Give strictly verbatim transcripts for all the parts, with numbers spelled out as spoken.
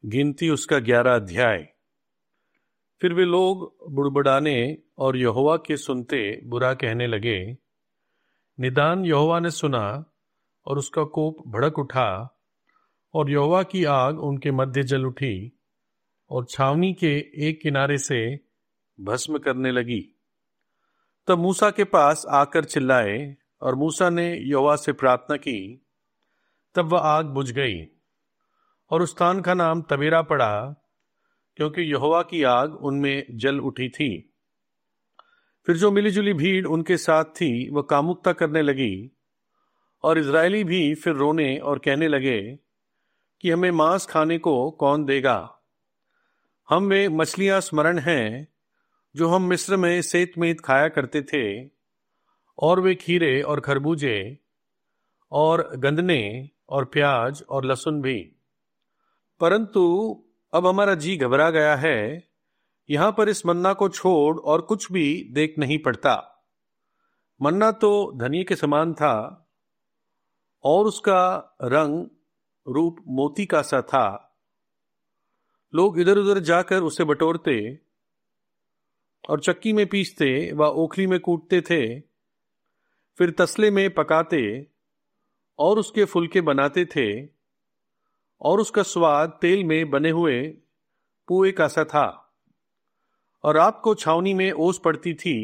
गिनती उसका ग्यारह अध्याय। फिर वे लोग बुड़बुड़ाने और यहोवा के सुनते बुरा कहने लगे। निदान यहोवा ने सुना और उसका कोप भड़क उठा, और यहोवा की आग उनके मध्य जल उठी और छावनी के एक किनारे से भस्म करने लगी। तब मूसा के पास आकर चिल्लाए, और मूसा ने यहोवा से प्रार्थना की। तब वह आग बुझ गई, और उस स्थान का नाम तबेरा पड़ा, क्योंकि यहोवा की आग उनमें जल उठी थी। फिर जो मिलीजुली भीड़ उनके साथ थी वह कामुकता करने लगी, और इजरायली भी फिर रोने और कहने लगे कि हमें मांस खाने को कौन देगा। हम वे मछलियां स्मरण हैं जो हम मिस्र में सेतमेत खाया करते थे, और वे खीरे और खरबूजे और गंदने और प्याज और लहसुन भी। परंतु अब हमारा जी घबरा गया है, यहां पर इस मन्ना को छोड़ और कुछ भी देख नहीं पड़ता। मन्ना तो धनिये के समान था, और उसका रंग रूप मोती का सा था। लोग इधर उधर जाकर उसे बटोरते और चक्की में पीसते व ओखली में कूटते थे, फिर तसले में पकाते और उसके फुलके बनाते थे, और उसका स्वाद तेल में बने हुए पुए का सा था। और रात को छावनी में ओस पड़ती थी,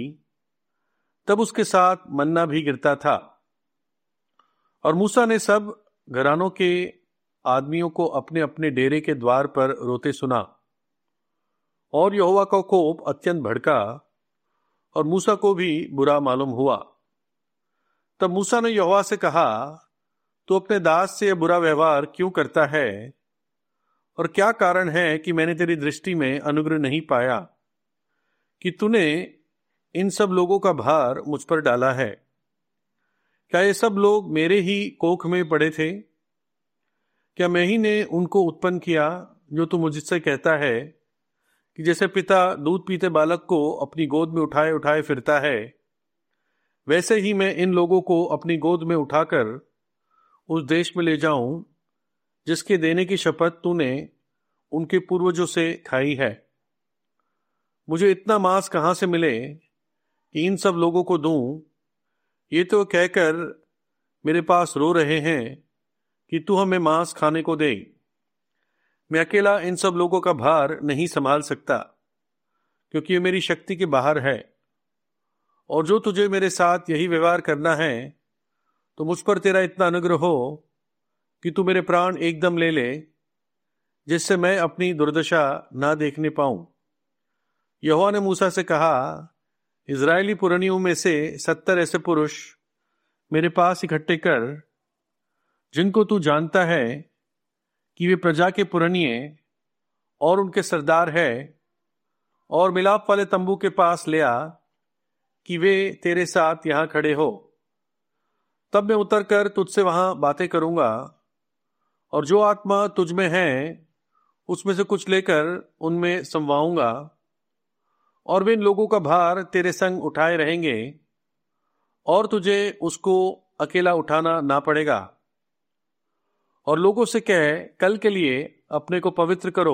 तब उसके साथ मन्ना भी गिरता था। और मूसा ने सब घरानों के आदमियों को अपने अपने डेरे के द्वार पर रोते सुना, और यहोवा का कोप अत्यंत भड़का, और मूसा को भी बुरा मालूम हुआ। तब मूसा ने यहोवा से कहा, तू अपने दास से यह बुरा व्यवहार क्यों करता है, और क्या कारण है कि मैंने तेरी दृष्टि में अनुग्रह नहीं पाया कि तूने इन सब लोगों का भार मुझ पर डाला है। क्या ये सब लोग मेरे ही कोख में पड़े थे? क्या मैं ही ने उनको उत्पन्न किया, जो तू मुझसे कहता है कि जैसे पिता दूध पीते बालक को अपनी गोद में उठाए उठाए फिरता है, वैसे ही मैं इन लोगों को अपनी गोद में उठाकर उस देश में ले जाऊं जिसके देने की शपथ तूने उनके पूर्वजों से खाई है। मुझे इतना मांस कहां से मिले कि इन सब लोगों को दूं? ये तो कहकर मेरे पास रो रहे हैं कि तू हमें मांस खाने को दे। मैं अकेला इन सब लोगों का भार नहीं संभाल सकता, क्योंकि ये मेरी शक्ति के बाहर है। और जो तुझे मेरे साथ यही व्यवहार करना है, तो मुझ पर तेरा इतना अनुग्रह हो कि तू मेरे प्राण एकदम ले ले, जिससे मैं अपनी दुर्दशा ना देखने पाऊं। यहोवा ने मूसा से कहा, इजरायली पुरनियों में से सत्तर ऐसे पुरुष मेरे पास इकट्ठे कर, जिनको तू जानता है कि वे प्रजा के पुरनिये और उनके सरदार है, और मिलाप वाले तंबू के पास ले आ कि वे तेरे साथ यहां खड़े हो। तब मैं उतरकर तुझसे वहां बातें करूंगा, और जो आत्मा तुझ में है उसमें से कुछ लेकर उनमें समवाऊंगा, और वे इन लोगों का भार तेरे संग उठाए रहेंगे, और तुझे उसको अकेला उठाना ना पड़ेगा। और लोगों से कह, कल के लिए अपने को पवित्र करो,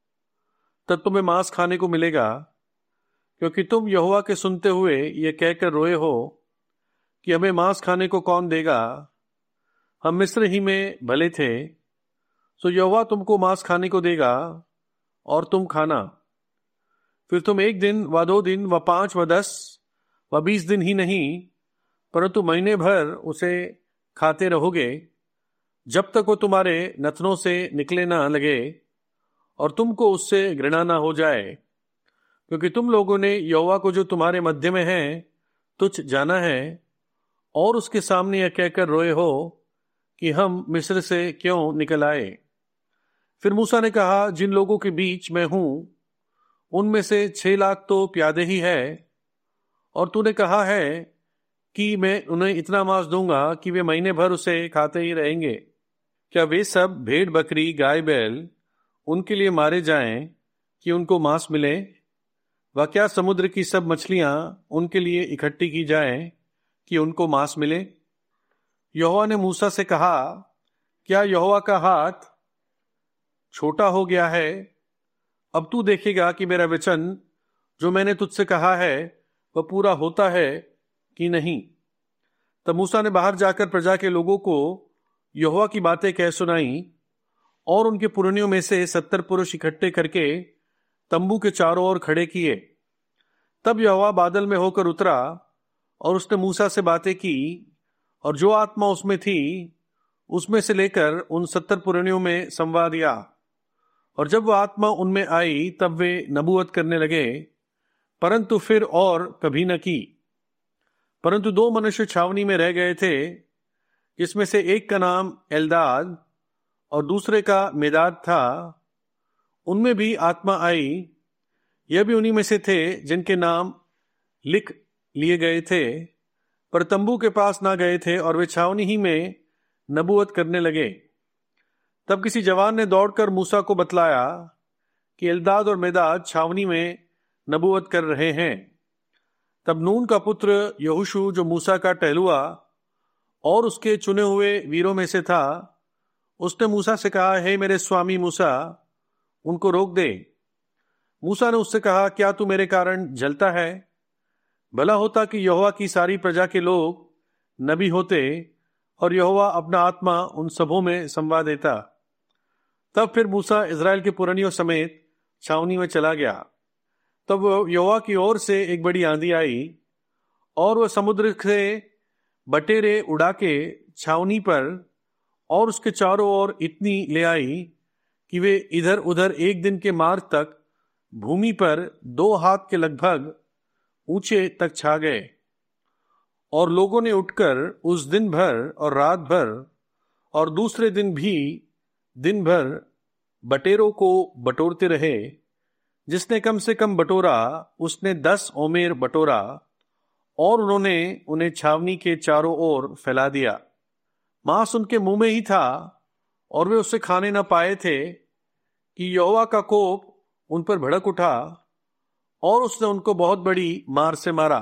तब तुम्हें मांस खाने को मिलेगा, क्योंकि तुम यहोवा के सुनते हुए ये कहकर रोए हो कि हमें मांस खाने को कौन देगा। हम मिस्र ही में भले थे, सो यहोवा तुमको मांस खाने को देगा, और तुम खाना। फिर तुम एक दिन व दो दिन व पांच व दस व बीस दिन ही नहीं, परंतु महीने भर उसे खाते रहोगे, जब तक वो तुम्हारे नथनों से निकले ना लगे और तुमको उससे घृणा ना हो जाए। क्योंकि तुम लोगों ने यहोवा को जो तुम्हारे मध्य में है तुच्छ जाना है, और उसके सामने यह कहकर रोए हो कि हम मिस्र से क्यों निकल आए। फिर मूसा ने कहा, जिन लोगों के बीच मैं हूं उनमें से छह लाख तो प्यादे ही है, और तूने कहा है कि मैं उन्हें इतना मांस दूंगा कि वे महीने भर उसे खाते ही रहेंगे। क्या वे सब भेड़ बकरी गाय बैल उनके लिए मारे जाएं कि उनको मांस मिले? व क्या समुद्र की सब मछलियां उनके लिए इकट्ठी की जाएं कि उनको मांस मिले? यहोवा ने मूसा से कहा, क्या यहोवा का हाथ छोटा हो गया है। अब तू देखेगा कि मेरा वचन जो मैंने तुझसे कहा है वह पूरा होता है कि नहीं। तब मूसा ने बाहर जाकर प्रजा के लोगों को यहोवा की बातें कह सुनाई और उनके पुरनियों में से सत्तर पुरुष इकट्ठे करके तंबू के चारों ओर खड़े किए। तब यहोवा बादल में होकर उतरा और उसने मूसा से बातें की, और जो आत्मा उसमें थी उसमें से लेकर उन सत्तर पुरनियों में संवाद दिया। और जब वह आत्मा उनमें आई तब वे नबूवत करने लगे, परंतु फिर और कभी न की। परंतु दो मनुष्य छावनी में रह गए थे, जिसमें से एक का नाम एल्दाद और दूसरे का मेदाद था। उनमें भी आत्मा आई। यह भी उन्हीं में से थे जिनके नाम लिख लिए गए थे, पर तंबू के पास ना गए थे, और वे छावनी ही में नबूवत करने लगे। तब किसी जवान ने दौड़कर मूसा को बतलाया कि एल्दाद और मेदाद छावनी में नबूवत कर रहे हैं। तब नून का पुत्र यहोशू, जो मूसा का टहलुआ और उसके चुने हुए वीरों में से था, उसने मूसा से कहा, हे मेरे स्वामी मूसा, उनको रोक दे। मूसा ने उससे कहा, क्या तू मेरे कारण जलता है? भला होता कि यहोवा की सारी प्रजा के लोग नबी होते और यहोवा अपना आत्मा उन सबों में संवाद देता। तब फिर मूसा इज़राइल के पुरनियों समेत छावनी में चला गया। तब यहोवा की ओर से एक बड़ी आंधी आई और वह समुद्र से बटेरे उड़ा के छावनी पर और उसके चारों ओर इतनी ले आई कि वे इधर उधर एक दिन के मार्ग तक भूमि पर दो हाथ के लगभग ऊंचे तक छा गए। और लोगों ने उठकर उस दिन भर और रात भर और दूसरे दिन भी दिन भर बटेरों को बटोरते रहे। जिसने कम से कम बटोरा उसने दस ओमेर बटोरा, और उन्होंने उन्हें छावनी के चारों ओर फैला दिया। मांस उनके मुंह में ही था और वे उससे खाने न पाए थे कि यहोवा का कोप उन पर भड़क उठा और उसने उनको बहुत बड़ी मार से मारा।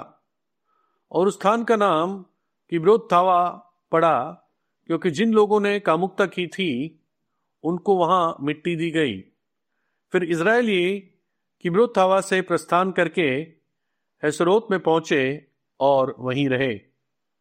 और उस स्थान का नाम किब्रोत-तावा पड़ा, क्योंकि जिन लोगों ने कामुकता की थी उनको वहां मिट्टी दी गई। फिर इजरायली किब्रोत-तावा से प्रस्थान करके हेसरोत में पहुंचे और वहीं रहे।